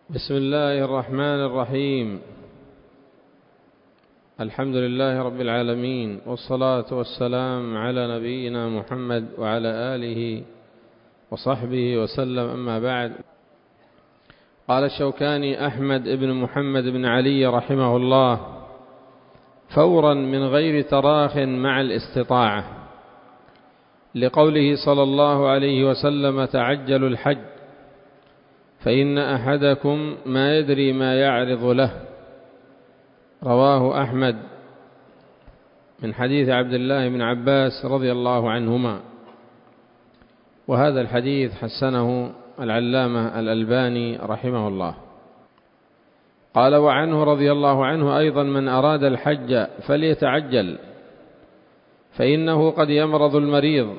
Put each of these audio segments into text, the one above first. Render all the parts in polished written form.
بسم الله الرحمن الرحيم. الحمد لله رب العالمين، والصلاة والسلام على نبينا محمد وعلى آله وصحبه وسلم، أما بعد. قال الشوكاني أحمد بن محمد بن علي رحمه الله: فورا من غير تراخ مع الاستطاعة، لقوله صلى الله عليه وسلم: تعجلوا الحج فإن أحدكم ما يدري ما يعرض له. رواه أحمد من حديث عبد الله بن عباس رضي الله عنهما، وهذا الحديث حسنه العلامة الألباني رحمه الله. قال: وعنه رضي الله عنه أيضا: من أراد الحج فليتعجل، فإنه قد يمرض المريض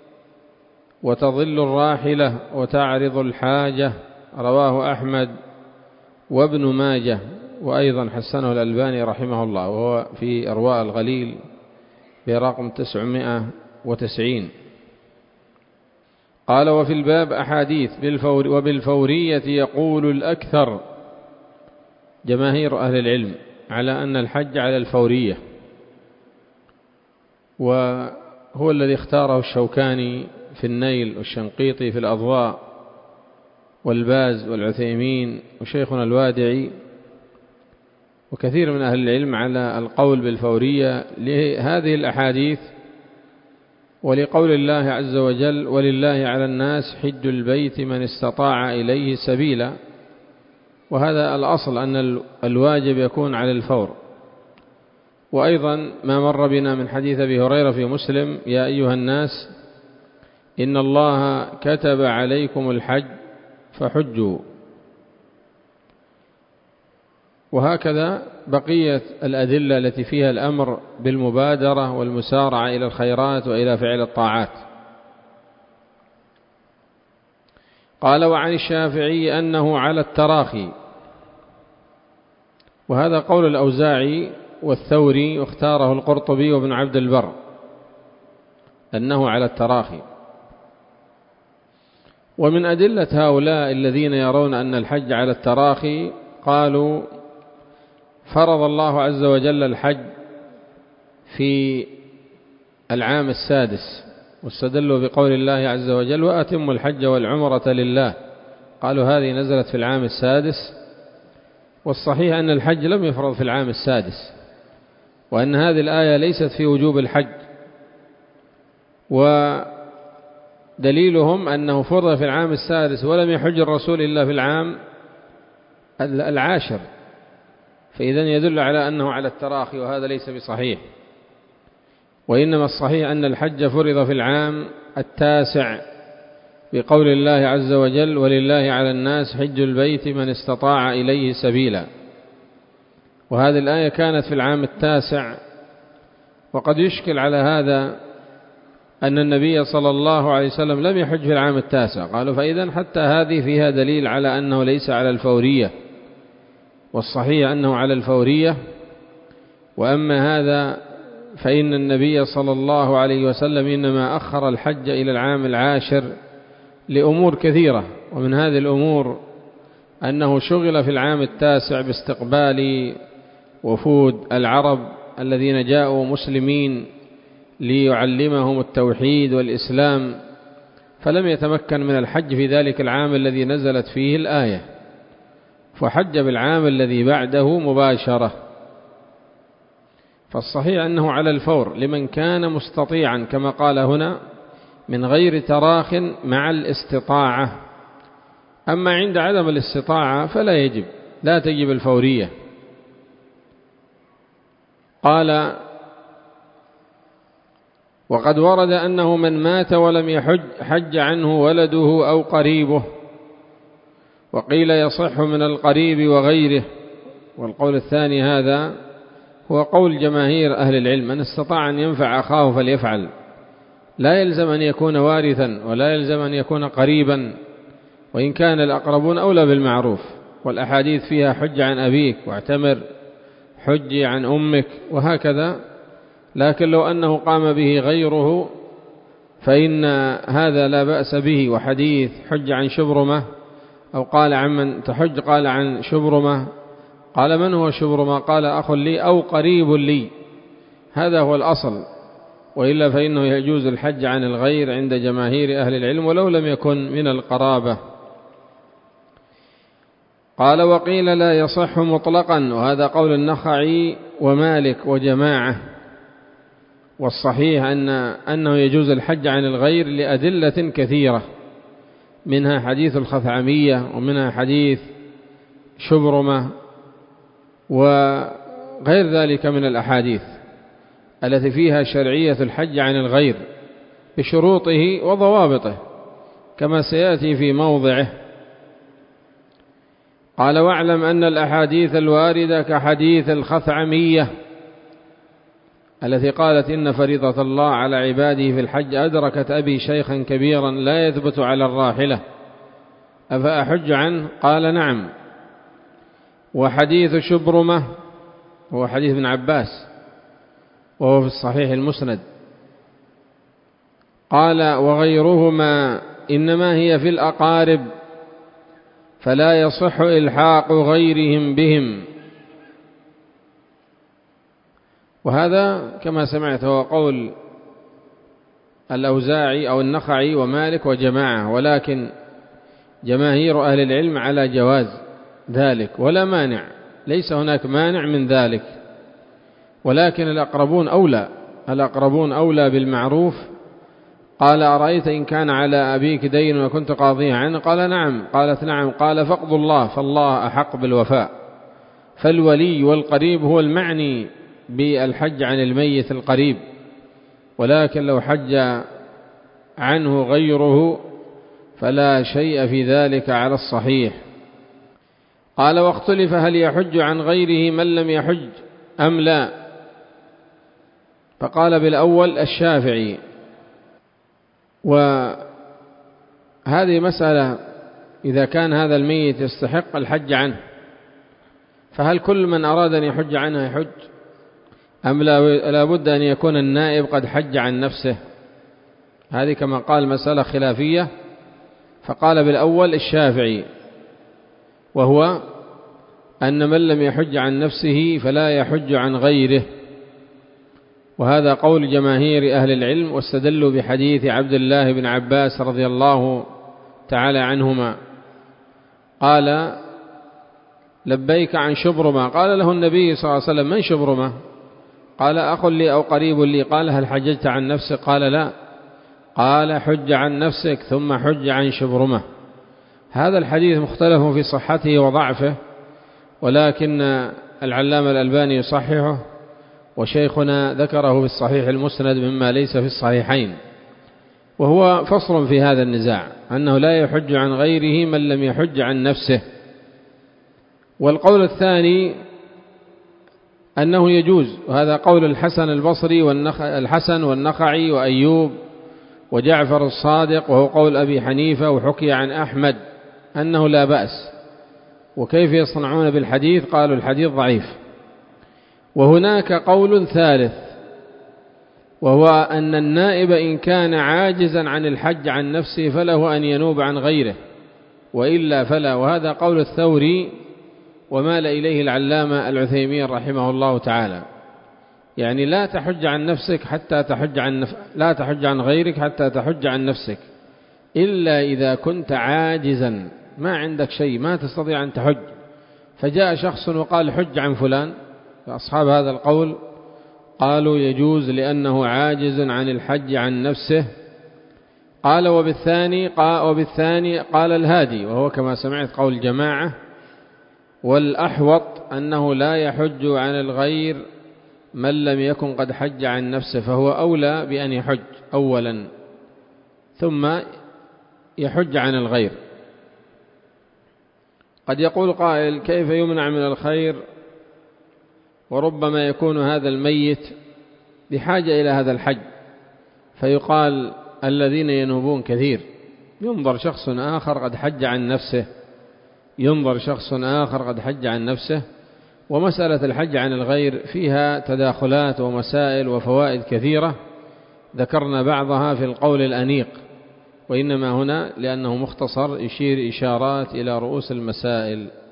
وتضل الراحلة وتعرض الحاجة. رواه أحمد وابن ماجه، وأيضا حسنه الألباني رحمه الله، وهو في إرواء الغليل برقم 990. قال: وفي الباب أحاديث وبالفورية يقول الأكثر جماهير أهل العلم على أن الحج على الفورية، وهو الذي اختاره الشوكاني في النيل، والشنقيطي في الأضواء، والباز والعثيمين وشيخنا الوادعي، وكثير من أهل العلم على القول بالفورية لهذه الأحاديث، ولقول الله عز وجل: ولله على الناس حج البيت من استطاع إليه سبيلا. وهذا الأصل أن الواجب يكون على الفور. وأيضا ما مر بنا من حديث أبي هريرة في مسلم: يا أيها الناس إن الله كتب عليكم الحج فحجوا. وهكذا بقية الأدلة التي فيها الأمر بالمبادرة والمسارعة إلى الخيرات وإلى فعل الطاعات. قال: وعن الشافعي أنه على التراخي، وهذا قول الأوزاعي والثوري، واختاره القرطبي وابن عبد البر أنه على التراخي. ومن أدلة هؤلاء الذين يرون أن الحج على التراخي قالوا: فرض الله عز وجل الحج في العام السادس، واستدلوا بقول الله عز وجل: وأتموا الحج والعمرة لله. قالوا هذه نزلت في العام السادس، والصحيح أن الحج لم يفرض في العام السادس، وأن هذه الآية ليست في وجوب الحج، ودليلهم أنه فرض في العام السادس ولم يحج الرسول إلا في العام العاشر، فإذن يدل على أنه على التراخي، وهذا ليس بصحيح. وإنما الصحيح أن الحج فرض في العام التاسع بقول الله عز وجل: ولله على الناس حج البيت من استطاع إليه سبيلا. وهذه الآية كانت في العام التاسع. وقد يشكل على هذا أن النبي صلى الله عليه وسلم لم يحج في العام التاسع. قالوا فإذن حتى هذه فيها دليل على أنه ليس على الفورية، والصحيح أنه على الفورية. وأما هذا فإن النبي صلى الله عليه وسلم إنما أخر الحج إلى العام العاشر لأمور كثيرة، ومن هذه الأمور أنه شغل في العام التاسع باستقبال وفود العرب الذين جاءوا مسلمين ليعلمهم التوحيد والإسلام، فلم يتمكن من الحج في ذلك العام الذي نزلت فيه الآية، فحج بالعام الذي بعده مباشرة. فالصحيح أنه على الفور لمن كان مستطيعا، كما قال هنا: من غير تراخ مع الاستطاعة. أما عند عدم الاستطاعة فلا يجب، لا تجب الفورية. قال: وقد ورد أنه من مات ولم يحج حج عنه ولده أو قريبه، وقيل يصح من القريب وغيره. والقول الثاني هذا هو قول جماهير أهل العلم: من استطاع أن ينفع أخاه فليفعل، لا يلزم أن يكون وارثا، ولا يلزم أن يكون قريبا، وإن كان الأقربون أولى بالمعروف. والأحاديث فيها: حج عن أبيك، واعتمر، حج عن أمك، وهكذا. لكن لو أنه قام به غيره فإن هذا لا بأس به. وحديث حج عن شبرمة أو قال عمن تحج قال عن شبرمة، قال من هو شبرمة؟ قال أخ لي أو قريب لي، هذا هو الأصل، وإلا فإنه يجوز الحج عن الغير عند جماهير أهل العلم ولو لم يكن من القرابة. قال وقيل لا يصح مطلقا، وهذا قول النخعي ومالك وجماعة، والصحيح أنه يجوز الحج عن الغير لأدلة كثيرة، منها حديث الخثعمية ومنها حديث شبرمة وغير ذلك من الأحاديث التي فيها شرعية الحج عن الغير بشروطه وضوابطه كما سيأتي في موضعه. قال واعلم أن الأحاديث الواردة كحديث الخثعمية التي قالت إن فريضة الله على عباده في الحج أدركت أبي شيخا كبيرا لا يثبت على الراحلة أفأحج عنه؟ قال نعم. وحديث شبرمة هو حديث ابن عباس وهو في الصحيح المسند. قال وغيرهما إنما هي في الأقارب فلا يصح إلحاق غيرهم بهم. وهذا كما سمعت هو قول الأوزاعي أو النخعي ومالك وجماعة، ولكن جماهير أهل العلم على جواز ذلك ولا مانع، ليس هناك مانع من ذلك، ولكن الأقربون أولى بالمعروف. قال أرأيت إن كان على أبيك دين وكنت قاضيه عنه؟ قال نعم. قالت نعم. قال فاقض الله فالله أحق بالوفاء. فالولي والقريب هو المعني بالحج عن الميت القريب، ولكن لو حج عنه غيره فلا شيء في ذلك على الصحيح. قال واختلف هل يحج عن غيره من لم يحج أم لا؟ فقال بالأول الشافعي. وهذه مسألة إذا كان هذا الميت يستحق الحج عنه فهل كل من أراد أن يحج عنه يحج أم لا بد أن يكون النائب قد حج عن نفسه؟ هذه كما قال مسألة خلافية. فقال بالأول الشافعي، وهو أن من لم يحج عن نفسه فلا يحج عن غيره، وهذا قول جماهير أهل العلم، واستدلوا بحديث عبد الله بن عباس رضي الله تعالى عنهما قال لبيك عن شبرمة، قال له النبي صلى الله عليه وسلم من شبرمة؟ قال أخ لي أو قريب لي. قال هل حججت عن نفسك؟ قال لا. قال حج عن نفسك ثم حج عن شبرمة. هذا الحديث مختلف في صحته وضعفه، ولكن العلامة الألباني يصححه، وشيخنا ذكره في الصحيح المسند مما ليس في الصحيحين، وهو فصل في هذا النزاع أنه لا يحج عن غيره من لم يحج عن نفسه. والقول الثاني أنه يجوز، وهذا قول الحسن البصري والحسن والنخعي وأيوب وجعفر الصادق، وهو قول أبي حنيفة، وحكي عن أحمد أنه لا بأس. وكيف يصنعون بالحديث؟ قالوا الحديث ضعيف. وهناك قول ثالث، وهو أن النائب إن كان عاجزا عن الحج عن نفسه فله أن ينوب عن غيره، وإلا فلا. وهذا قول الثوري ومال إليه العلامة العثيمين رحمه الله تعالى، يعني لا تحج عن نفسك حتى تحج لا تحج عن غيرك حتى تحج عن نفسك، إلا إذا كنت عاجزا ما عندك شيء ما تستطيع أن تحج، فجاء شخص وقال حج عن فلان، فأصحاب هذا القول قالوا يجوز لأنه عاجز عن الحج عن نفسه. قال وبالثاني قال الهادي، وهو كما سمعت قول الجماعة. والأحوط أنه لا يحج عن الغير من لم يكن قد حج عن نفسه، فهو أولى بأن يحج أولا ثم يحج عن الغير. قد يقول قائل كيف يمنع من الخير وربما يكون هذا الميت بحاجة إلى هذا الحج، فيقال الذين ينوبون كثير، ينظر شخص آخر قد حج عن نفسه ومسألة الحج عن الغير فيها تداخلات ومسائل وفوائد كثيرة ذكرنا بعضها في القول الأنيق، وإنما هنا لأنه مختصر يشير إشارات إلى رؤوس المسائل.